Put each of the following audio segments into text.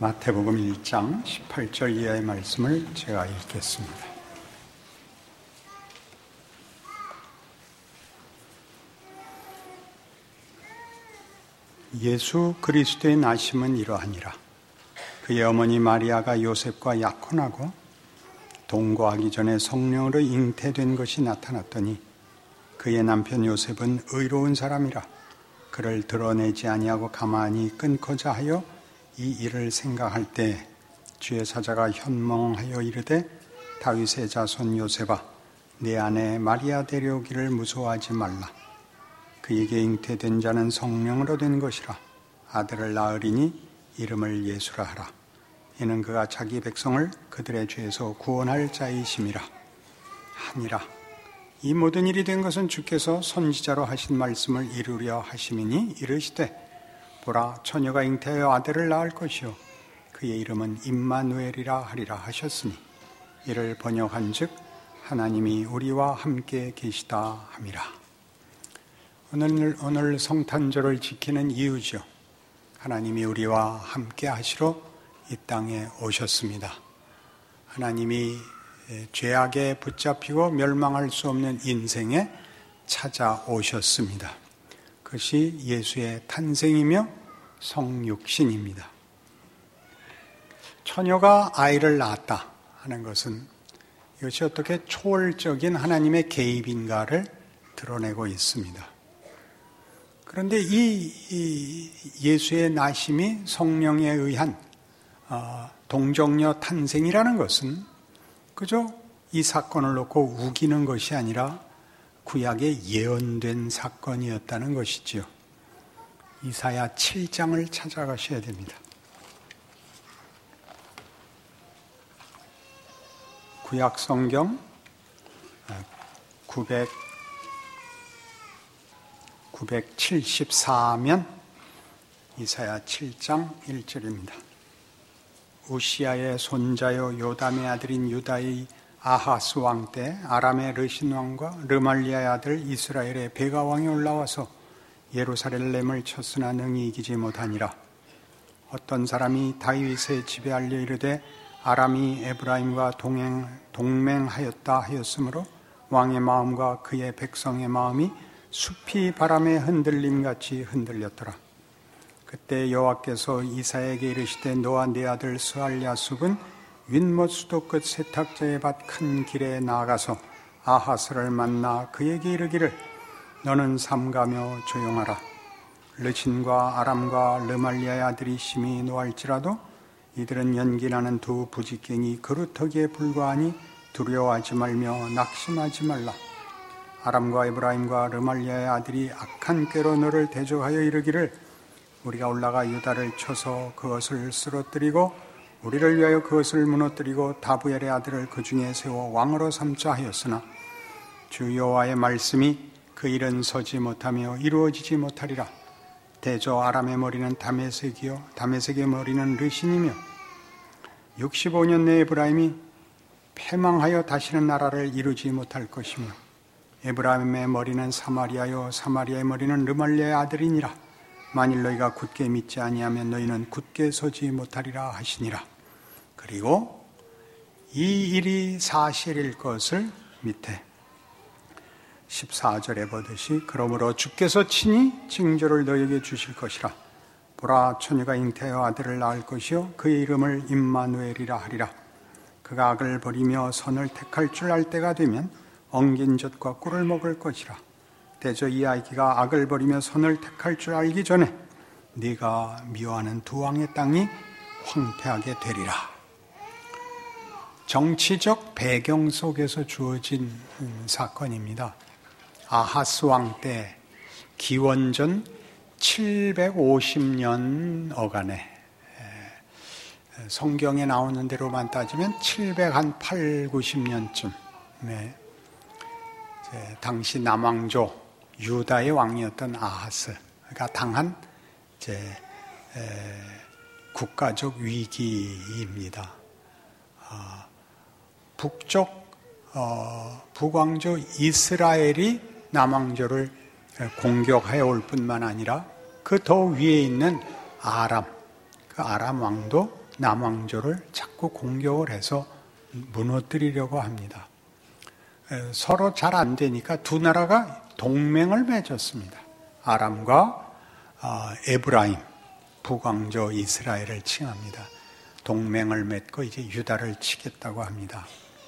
마태복음 1장 18절 이하의 말씀을 제가 읽겠습니다. 예수 그리스도의 나심은 이러하니라. 그의 어머니 마리아가 요셉과 약혼하고 동거하기 전에 성령으로 잉태된 것이 나타났더니 그의 남편 요셉은 의로운 사람이라 그를 드러내지 아니하고 가만히 끊고자 하여 이 일을 생각할 때 주의 사자가 현몽하여 이르되 다윗의 자손 요셉아 내 아내 마리아 데려오기를 무서워하지 말라. 그에게 잉태된 자는 성령으로 된 것이라. 아들을 낳으리니 이름을 예수라 하라. 이는 그가 자기 백성을 그들의 죄에서 구원할 자이심이라 하니라. 이 모든 일이 된 것은 주께서 선지자로 하신 말씀을 이루려 하심이니 이르시되 보라 처녀가 잉태하여 아들을 낳을 것이요 그의 이름은 임마누엘이라 하리라 하셨으니 이를 번역한즉 하나님이 우리와 함께 계시다 함이라. 오늘 성탄절을 지키는 이유죠. 하나님이 우리와 함께 하시러 이 땅에 오셨습니다. 하나님이 죄악에 붙잡히고 멸망할 수 없는 인생에 찾아오셨습니다. 그것이 예수의 탄생이며 성육신입니다. 처녀가 아이를 낳았다 하는 것은 이것이 어떻게 초월적인 하나님의 개입인가를 드러내고 있습니다. 그런데 이 예수의 나심이 성령에 의한 동정녀 탄생이라는 것은 그저 이 사건을 놓고 우기는 것이 아니라 구약에 예언된 사건이었다는 것이지요. 이사야 7장을 찾아가셔야 됩니다. 구약 성경 974면 이사야 7장 1절입니다. 우시야의 손자요 요담의 아들인 유다의 아하스 왕 때 아람의 르신 왕과 르말리아의 아들 이스라엘의 베가 왕이 올라와서 예루살렘을 쳤으나 능히 이기지 못하니라. 어떤 사람이 다윗의 집에 알려 이르되 아람이 에브라임과 동맹하였다 하였으므로 왕의 마음과 그의 백성의 마음이 숲이 바람에 흔들림같이 흔들렸더라. 그때 여호와께서 이사야에게 이르시되 너와 네 아들 스알야숲은 윗못 수도 끝 세탁자의 밭 큰 길에 나아가서 아하스를 만나 그에게 이르기를 너는 삼가며 조용하라. 르신과 아람과 르말리아의 아들이 심히 노할지라도 이들은 연기나는 두 부지깽이 그루터기에 불과하니 두려워하지 말며 낙심하지 말라. 아람과 에브라임과 르말리아의 아들이 악한 꾀로 너를 대적하여 이르기를 우리가 올라가 유다를 쳐서 그것을 쓰러뜨리고 우리를 위하여 그것을 무너뜨리고 다부엘의 아들을 그 중에 세워 왕으로 삼자 하였으나 주 여호와의 말씀이 그 일은 서지 못하며 이루어지지 못하리라. 대저 아람의 머리는 다메섹이요 다메섹의 머리는 르신이며 65년 내에 에브라임이 패망하여 다시는 나라를 이루지 못할 것이며 에브라임의 머리는 사마리아요 사마리아의 머리는 르말리아의 아들이니라. 만일 너희가 굳게 믿지 아니하면 너희는 굳게 서지 못하리라 하시니라. 그리고 이 일이 사실일 것을 밑에 14절에 보듯이 그러므로 주께서 친히 징조를 너희에게 주실 것이라. 보라 처녀가 잉태하여 아들을 낳을 것이요 그의 이름을 임마누엘이라 하리라. 그가 악을 버리며 선을 택할 줄 알 때가 되면 엉긴 젖과 꿀을 먹을 것이라. 대저 이 아기가 악을 버리며 선을 택할 줄 알기 전에 네가 미워하는 두 왕의 땅이 황폐하게 되리라. 정치적 배경 속에서 주어진 사건입니다. 아하스 왕 때 기원전 750년 어간에 성경에 나오는 대로만 따지면 780년쯤 당시 남왕조 유다의 왕이었던 아하스가 당한 국가적 위기입니다. 북왕조 이스라엘이 남왕조를 공격하여 올 뿐만 아니라 그 더 위에 있는 아람, 그 아람 왕도 남왕조를 자꾸 공격을 해서 무너뜨리려고 합니다. 서로 잘 안 되니까 두 나라가 동맹을 맺었습니다. 아람과 에브라임, 북왕조 이스라엘을 칭합니다. 동맹을 맺고 이제 유다를 치겠다고 합니다.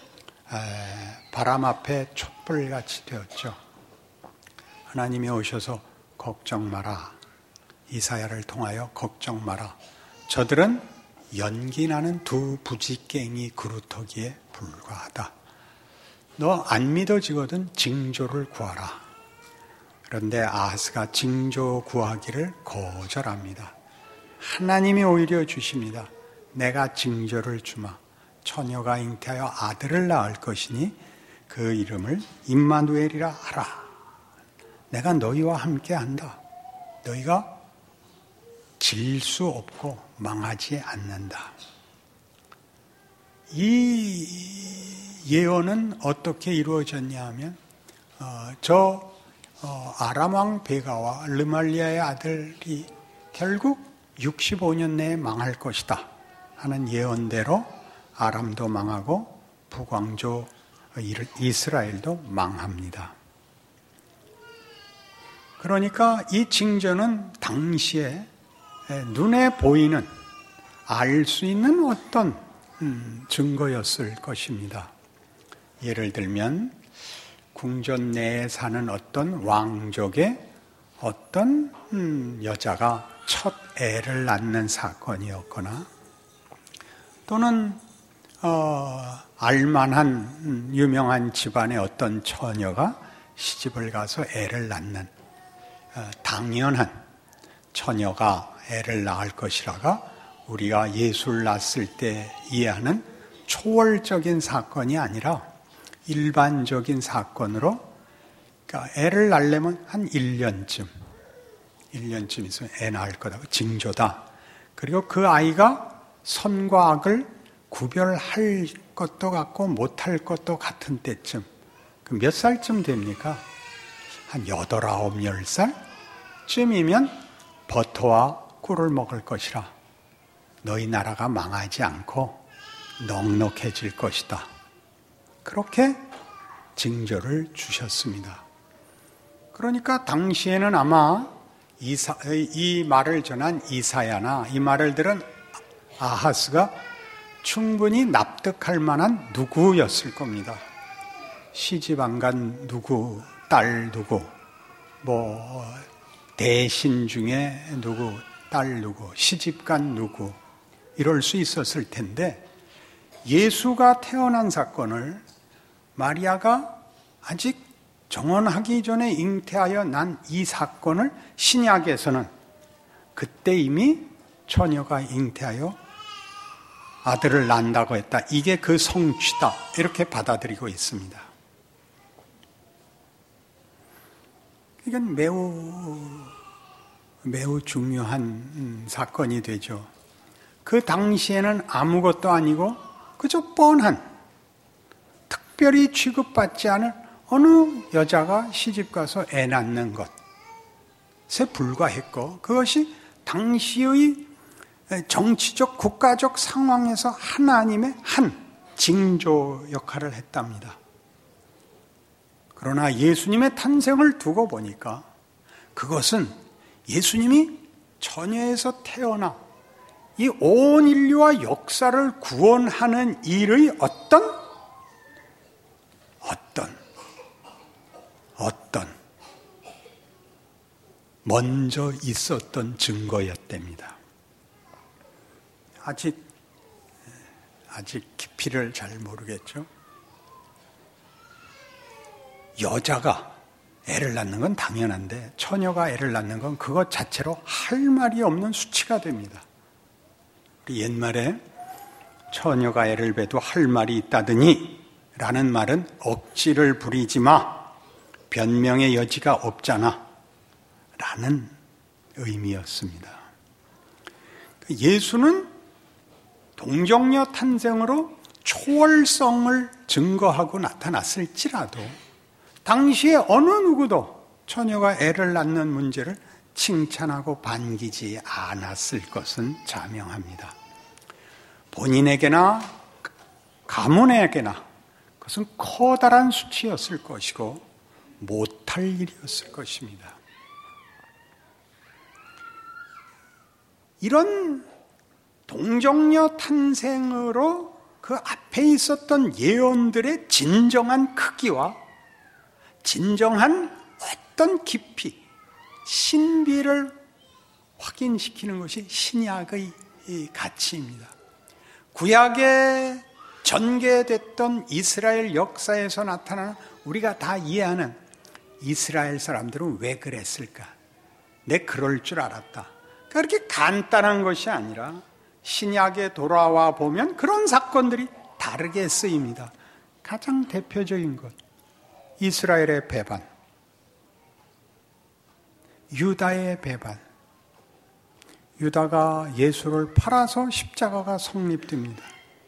바람 앞에 촛불같이 되었죠. 하나님이 오셔서 걱정 마라. 이사야를 통하여 걱정 마라. 저들은 연기나는 두 부지깽이 그루터기에 불과하다. 너 안 믿어지거든 징조를 구하라. 그런데 아하스가 징조 구하기를 거절합니다. 하나님이 오히려 주십니다. 내가 징조를 주마. 처녀가 잉태하여 아들을 낳을 것이니 그 이름을 임마누엘이라 하라. 내가 너희와 함께 한다. 너희가 질 수 없고 망하지 않는다. 이 예언은 어떻게 이루어졌냐 하면 아람 왕 베가와 르말리아의 아들이 결국 65년 내에 망할 것이다 하는 예언대로 아람도 망하고 북왕조 이스라엘도 망합니다. 그러니까 이 징조는 당시에 눈에 보이는 알 수 있는 어떤 증거였을 것입니다. 예를 들면 궁전 내에 사는 어떤 왕족의 어떤 여자가 첫 애를 낳는 사건이었거나 또는 알만한 유명한 집안의 어떤 처녀가 시집을 가서 애를 낳는 당연한 처녀가 애를 낳을 것이라가 우리가 예수를 낳았을 때 이해하는 초월적인 사건이 아니라 일반적인 사건으로, 그러니까 애를 낳으려면 한 1년쯤 있으면 애 낳을 거다. 징조다. 그리고 그 아이가 선과 악을 구별할 것도 같고 못할 것도 같은 때쯤. 몇 살쯤 됩니까? 한 8, 9, 10살쯤이면 버터와 꿀을 먹을 것이라. 너희 나라가 망하지 않고 넉넉해질 것이다. 그렇게 징조를 주셨습니다. 그러니까 당시에는 아마 이 말을 전한 이사야나 이 말을 들은 아하스가 충분히 납득할 만한 누구였을 겁니다. 시집 안 간 누구, 딸 누구, 대신 중에 누구, 딸 누구, 시집 간 누구, 이럴 수 있었을 텐데 예수가 태어난 사건을 마리아가 아직 정혼하기 전에 잉태하여 난 이 사건을 신약에서는 그때 이미 처녀가 잉태하여 아들을 낳는다고 했다. 이게 그 성취다. 이렇게 받아들이고 있습니다. 이건 매우 중요한 사건이 되죠. 그 당시에는 아무것도 아니고 그저 뻔한, 특별히 취급받지 않은 어느 여자가 시집가서 애 낳는 것에 불과했고, 그것이 당시의 정치적 국가적 상황에서 하나님의 한 징조 역할을 했답니다. 그러나 예수님의 탄생을 두고 보니까 그것은 예수님이 처녀에서 태어나 이 온 인류와 역사를 구원하는 일의 어떤 먼저 있었던 증거였답니다. 아직 깊이를 잘 모르겠죠. 여자가 애를 낳는 건 당연한데 처녀가 애를 낳는 건 그것 자체로 할 말이 없는 수치가 됩니다. 우리 옛말에 처녀가 애를 배도 할 말이 있다더니 라는 말은 억지를 부리지 마, 변명의 여지가 없잖아 라는 의미였습니다. 예수는 동정녀 탄생으로 초월성을 증거하고 나타났을지라도 당시에 어느 누구도 처녀가 애를 낳는 문제를 칭찬하고 반기지 않았을 것은 자명합니다. 본인에게나 가문에게나 그것은 커다란 수치였을 것이고 못할 일이었을 것입니다. 이런 동정녀 탄생으로 그 앞에 있었던 예언들의 진정한 크기와 진정한 어떤 깊이, 신비를 확인시키는 것이 신약의 가치입니다. 구약에 전개됐던 이스라엘 역사에서 나타나는 우리가 다 이해하는 이스라엘 사람들은 왜 그랬을까? 내 그럴 줄 알았다. 그렇게 간단한 것이 아니라 신약에 돌아와 보면 그런 사건들이 다르게 쓰입니다. 가장 대표적인 것, 이스라엘의 배반, 유다의 배반. 유다가 예수를 팔아서 십자가가 성립됩니다.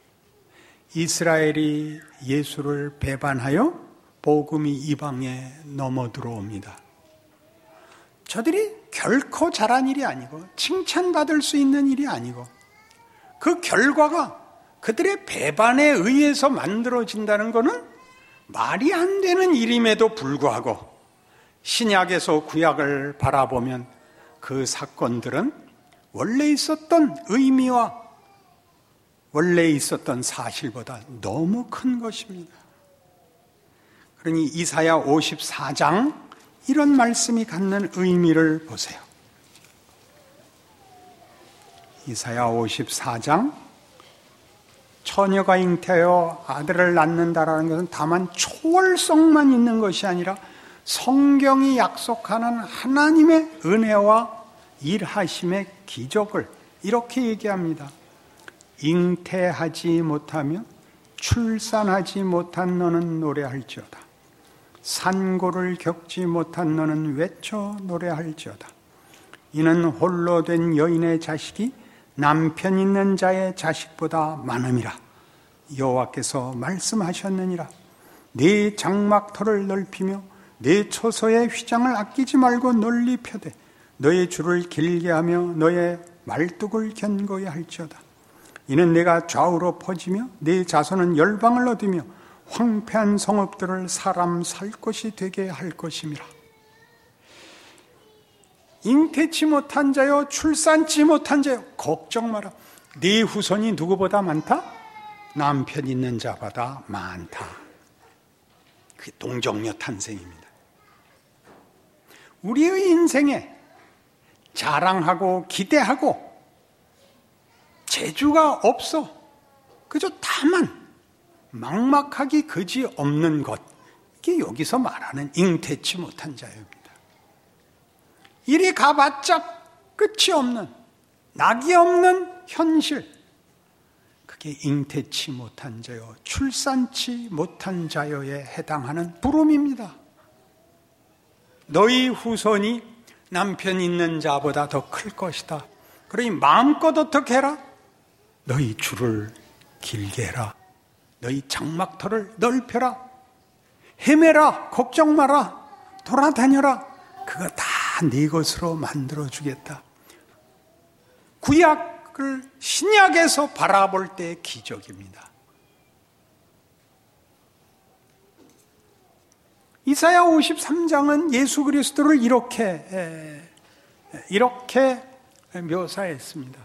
이스라엘이 예수를 배반하여 복음이 이방에 넘어 들어옵니다. 저들이 결코 잘한 일이 아니고 칭찬받을 수 있는 일이 아니고 그 결과가 그들의 배반에 의해서 만들어진다는 것은 말이 안 되는 일임에도 불구하고 신약에서 구약을 바라보면 그 사건들은 원래 있었던 의미와 원래 있었던 사실보다 너무 큰 것입니다. 그러니 이사야 54장 이런 말씀이 갖는 의미를 보세요. 이사야 54장, 처녀가 잉태하여 아들을 낳는다라는 것은 다만 초월성만 있는 것이 아니라 성경이 약속하는 하나님의 은혜와 일하심의 기적을 이렇게 얘기합니다. 잉태하지 못하며 출산하지 못한 너는 노래할지어다. 산고를 겪지 못한 너는 외쳐 노래할지어다. 이는 홀로 된 여인의 자식이 남편 있는 자의 자식보다 많음이라. 여호와께서 말씀하셨느니라. 네 장막터를 넓히며 네 처소의 휘장을 아끼지 말고 널리 펴되 너의 줄을 길게 하며 너의 말뚝을 견고히 할지어다. 이는 내가 좌우로 퍼지며 네 자손은 열방을 얻으며 황폐한 성읍들을 사람 살 곳이 되게 할 것임이라. 잉태치 못한 자여 출산치 못한 자여 걱정 마라. 네 후손이 누구보다 많다? 남편 있는 자보다 많다. 그게 동정녀 탄생입니다. 우리의 인생에 자랑하고 기대하고 재주가 없어 그저 다만 막막하기 그지 없는 것, 이게 여기서 말하는 잉태치 못한 자입니다. 이리 가봤자 끝이 없는, 낙이 없는 현실, 그게 잉태치 못한 자요, 출산치 못한 자요에 해당하는 부름입니다. 너희 후손이 남편 있는 자보다 더 클 것이다. 그러니 마음껏 어떻게 해라? 너희 줄을 길게 해라. 너희 장막터를 넓혀라. 헤매라. 걱정 마라. 돌아다녀라. 그거 다 네 것으로 만들어주겠다. 구약을 신약에서 바라볼 때의 기적입니다. 이사야 53장은 예수 그리스도를 이렇게 묘사했습니다.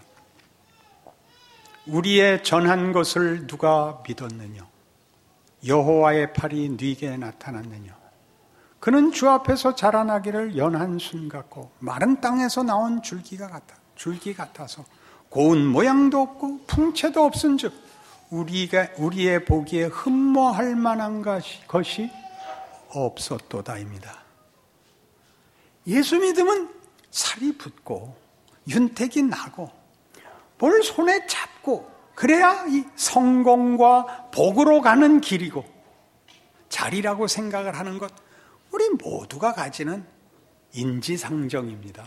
우리의 전한 것을 누가 믿었느냐? 여호와의 팔이 네게 나타났느냐? 그는 주 앞에서 자라나기를 연한 순 같고 마른 땅에서 나온 줄기 같아서 고운 모양도 없고 풍채도 없은즉 우리의 보기에 흠모할 만한 것이 없었도다입니다. 예수 믿으면 살이 붙고 윤택이 나고 뭘 손에 잡고 그래야 이 성공과 복으로 가는 길이고 자리라고 생각을 하는 것, 우리 모두가 가지는 인지상정입니다.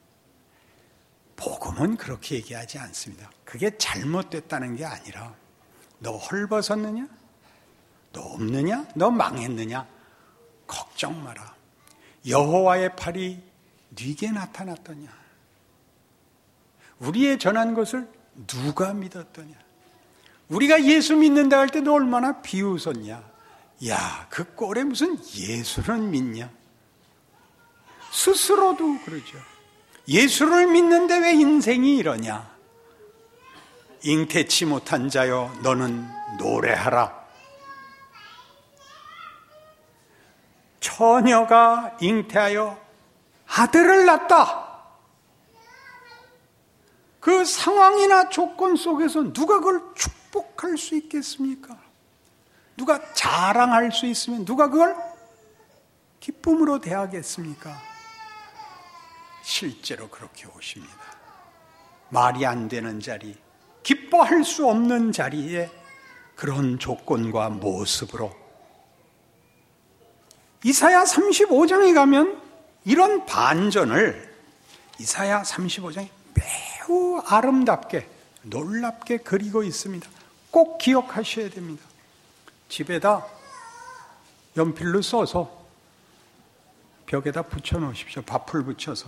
복음은 그렇게 얘기하지 않습니다. 그게 잘못됐다는 게 아니라 너 헐벗었느냐? 너 없느냐? 너 망했느냐? 걱정 마라. 여호와의 팔이 네게 나타났더냐? 우리의 전한 것을 누가 믿었더냐? 우리가 예수 믿는다 할 때 너 얼마나 비웃었냐. 야, 그 꼴에 무슨 예수는 믿냐. 스스로도 그러죠. 예수를 믿는데 왜 인생이 이러냐. 잉태치 못한 자여 너는 노래하라. 처녀가 잉태하여 아들을 낳았다. 그 상황이나 조건 속에서 누가 그걸 축복할 수 있겠습니까? 누가 자랑할 수 있으면 누가 그걸 기쁨으로 대하겠습니까? 실제로 그렇게 오십니다. 말이 안 되는 자리, 기뻐할 수 없는 자리에 그런 조건과 모습으로 이사야 35장에 가면 이런 반전을 이사야 35장에 매우 아름답게 놀랍게 그리고 있습니다. 꼭 기억하셔야 됩니다. 집에다 연필로 써서 벽에다 붙여놓으십시오. 밥풀 붙여서.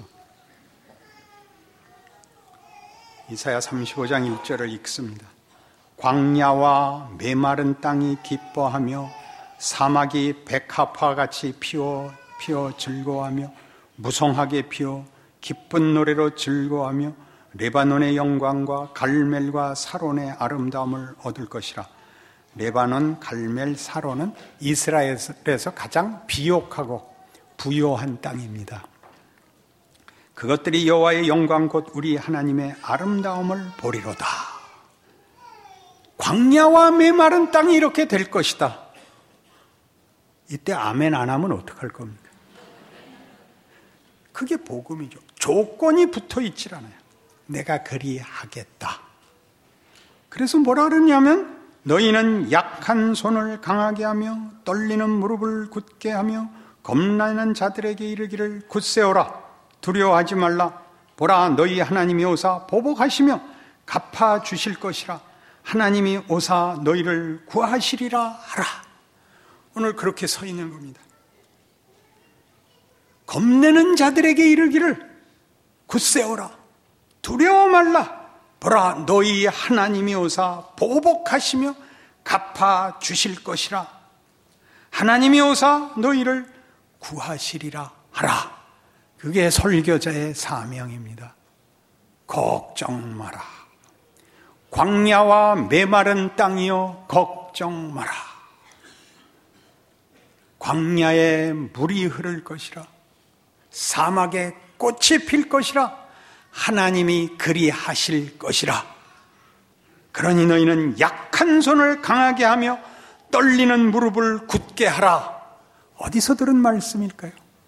이사야 35장 1절을 읽습니다. 광야와 메마른 땅이 기뻐하며 사막이 백합화 같이 피어 즐거워하며 무성하게 피어 기쁜 노래로 즐거워하며 레바논의 영광과 갈멜과 사론의 아름다움을 얻을 것이라. 레바논, 갈멜, 사론은 이스라엘에서 가장 비옥하고 부요한 땅입니다. 그것들이 여호와의 영광 곧 우리 하나님의 아름다움을 보리로다. 광야와 메마른 땅이 이렇게 될 것이다. 이때 아멘 안 하면 어떡할 겁니까? 그게 복음이죠. 조건이 붙어 있질 않아요. 내가 그리하겠다. 그래서 뭐라 그러냐면 너희는 약한 손을 강하게 하며 떨리는 무릎을 굳게 하며 겁나는 자들에게 이르기를 굳세어라. 두려워하지 말라. 보라 너희 하나님이 오사 보복하시며 갚아주실 것이라. 하나님이 오사 너희를 구하시리라 하라. 오늘 그렇게 서 있는 겁니다. 겁내는 자들에게 이르기를 굳세어라. 두려워 말라. 보라 너희 하나님이 오사 보복하시며 갚아주실 것이라. 하나님이 오사 너희를 구하시리라 하라. 그게 설교자의 사명입니다. 걱정 마라. 광야와 메마른 땅이여 걱정 마라. 광야에 물이 흐를 것이라. 사막에 꽃이 필 것이라. 하나님이 그리하실 것이라. 그러니 너희는 약한 손을 강하게 하며 떨리는 무릎을 굳게 하라. 어디서 들은 말씀일까요?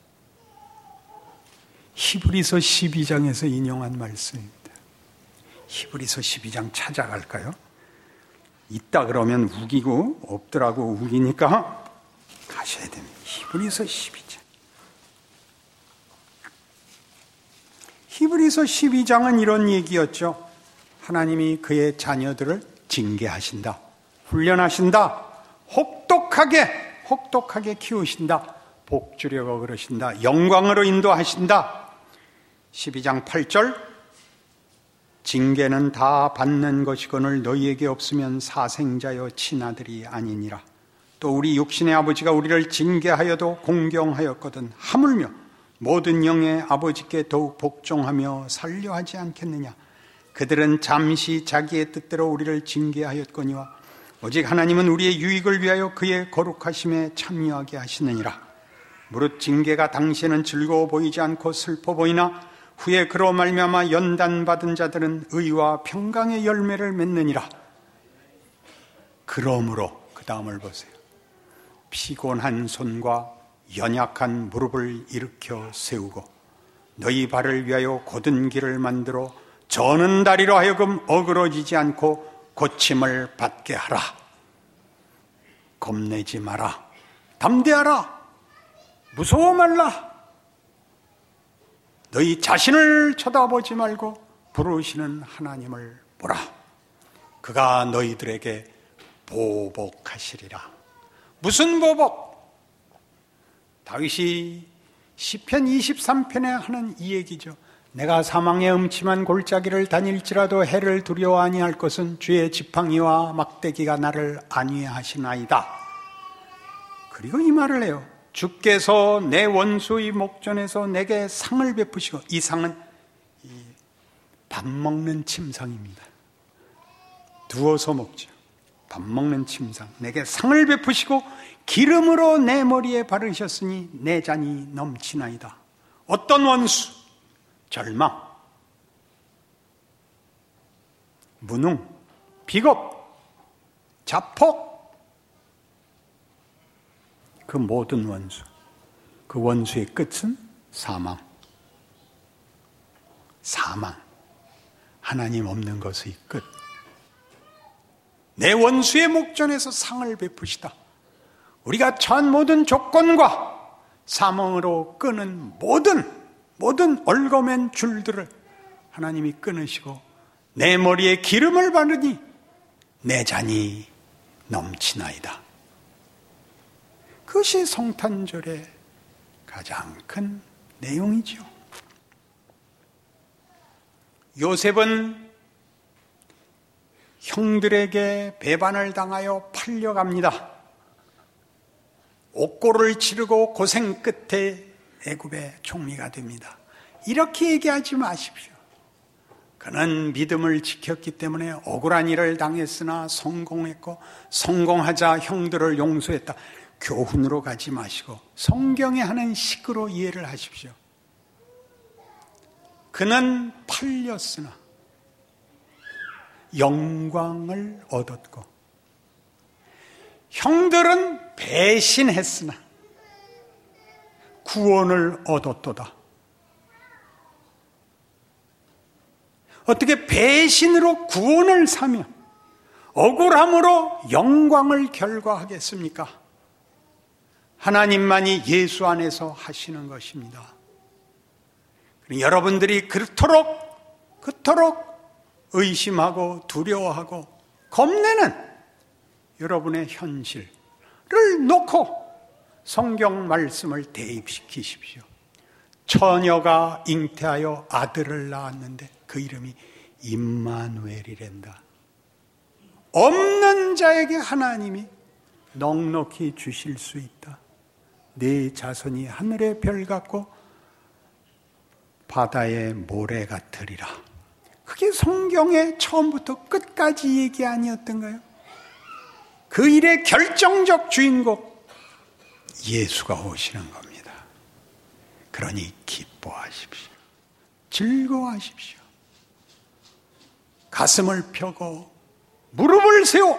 히브리서 12장에서 인용한 말씀입니다. 히브리서 12장 찾아갈까요? 있다 그러면 우기고 없더라고 우기니까 가셔야 됩니다. 히브리서 12장. 히브리서 12장은 이런 얘기였죠. 하나님이 그의 자녀들을 징계하신다. 훈련하신다. 혹독하게 키우신다. 복주려고 그러신다. 영광으로 인도하신다. 12장 8절 징계는 다 받는 것이거늘 너희에게 없으면 사생자여 친아들이 아니니라. 또 우리 육신의 아버지가 우리를 징계하여도 공경하였거든 하물며 모든 영의 아버지께 더욱 복종하며 살려하지 않겠느냐. 그들은 잠시 자기의 뜻대로 우리를 징계하였거니와 오직 하나님은 우리의 유익을 위하여 그의 거룩하심에 참여하게 하시느니라. 무릇 징계가 당시에는 즐거워 보이지 않고 슬퍼 보이나 후에 그로 말미암아 연단받은 자들은 의와 평강의 열매를 맺느니라. 그러므로 그 다음을 보세요. 피곤한 손과 연약한 무릎을 일으켜 세우고 너희 발을 위하여 곧은 길을 만들어 저는 다리로 하여금 어그러지지 않고 고침을 받게 하라. 겁내지 마라. 담대하라. 무서워 말라. 너희 자신을 쳐다보지 말고 부르시는 하나님을 보라. 그가 너희들에게 보복하시리라. 무슨 보복? 다윗이 시편 23편에 하는 이 얘기죠. 내가 사망의 음침한 골짜기를 다닐지라도 해를 두려워 아니할 것은 주의 지팡이와 막대기가 나를 안위하시나이다. 그리고 이 말을 해요. 주께서 내 원수의 목전에서 내게 상을 베푸시고, 이 상은 밥 먹는 침상입니다. 누워서 먹죠. 밥 먹는 침상. 내게 상을 베푸시고 기름으로 내 머리에 바르셨으니 내 잔이 넘치나이다. 어떤 원수? 절망, 무능, 비겁, 자폭, 그 모든 원수, 그 원수의 끝은 사망. 사망, 하나님 없는 것의 끝. 내 원수의 목전에서 상을 베푸시다. 우리가 처한 모든 조건과 사망으로 끄는 모든 얽어맨 줄들을 하나님이 끊으시고 내 머리에 기름을 바르니 내 잔이 넘치나이다. 그것이 성탄절의 가장 큰 내용이죠. 요셉은 형들에게 배반을 당하여 팔려갑니다. 옥고를 치르고 고생 끝에 애굽의 총리가 됩니다. 이렇게 얘기하지 마십시오. 그는 믿음을 지켰기 때문에 억울한 일을 당했으나 성공했고 성공하자 형들을 용서했다. 교훈으로 가지 마시고 성경에 하는 식으로 이해를 하십시오. 그는 팔렸으나 영광을 얻었고 형들은 배신했으나 구원을 얻었도다. 어떻게 배신으로 구원을 사며 억울함으로 영광을 결과하겠습니까? 하나님만이 예수 안에서 하시는 것입니다. 여러분들이 그토록 의심하고 두려워하고 겁내는 여러분의 현실을 놓고 성경 말씀을 대입시키십시오. 처녀가 잉태하여 아들을 낳았는데 그 이름이 임마누엘이란다. 없는 자에게 하나님이 넉넉히 주실 수 있다. 네 자손이 하늘의 별 같고 바다의 모래 같으리라. 그게 성경의 처음부터 끝까지 얘기 아니었던가요? 그 일의 결정적 주인공 예수가 오시는 겁니다. 그러니 기뻐하십시오. 즐거워하십시오. 가슴을 펴고 무릎을 세워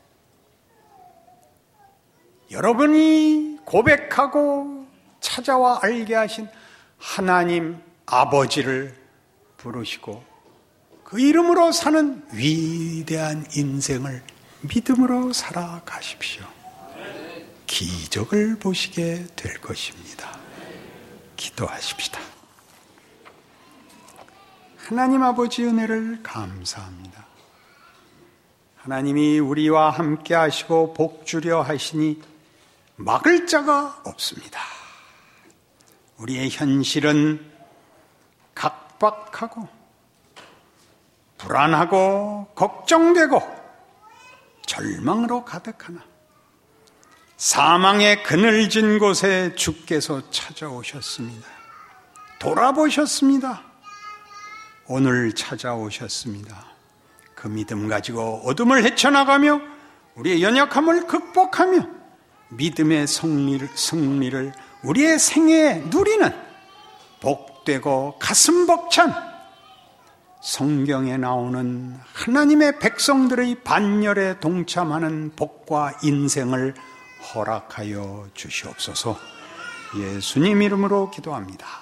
여러분이 고백하고 찾아와 알게 하신 하나님 아버지를 부르시고 그 이름으로 사는 위대한 인생을 믿음으로 살아가십시오. 기적을 보시게 될 것입니다. 기도하십시다. 하나님 아버지 은혜를 감사합니다. 하나님이 우리와 함께 하시고 복주려 하시니 막을 자가 없습니다. 우리의 현실은 각박하고 불안하고 걱정되고 절망으로 가득하나 사망의 그늘진 곳에 주께서 찾아오셨습니다. 돌아보셨습니다. 오늘 찾아오셨습니다. 그 믿음 가지고 어둠을 헤쳐나가며 우리의 연약함을 극복하며 믿음의 승리를 우리의 생애에 누리는 복되고 가슴 벅찬 성경에 나오는 하나님의 백성들의 반열에 동참하는 복과 인생을 허락하여 주시옵소서. 예수님 이름으로 기도합니다.